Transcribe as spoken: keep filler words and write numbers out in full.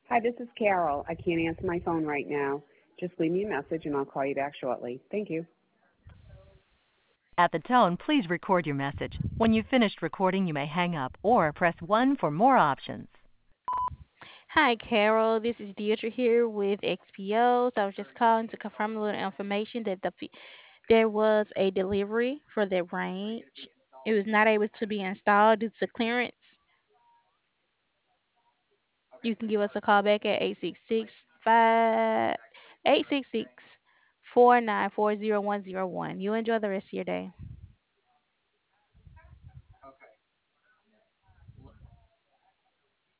Hi, this is Carol. I can't answer my phone right now. Just leave me a message and I'll call you back shortly. Thank you. At the tone, please record your message. When you've finished recording, you may hang up or press one for more options. Hi, Carol. This is Deirdre here with X P Os. I was just calling to confirm a little information that the fe- there was a delivery for the range. It was not able to be installed due to clearance. You can give us a call back at eight six six five eight six six four nine four zero one zero one. You enjoy the rest of your day.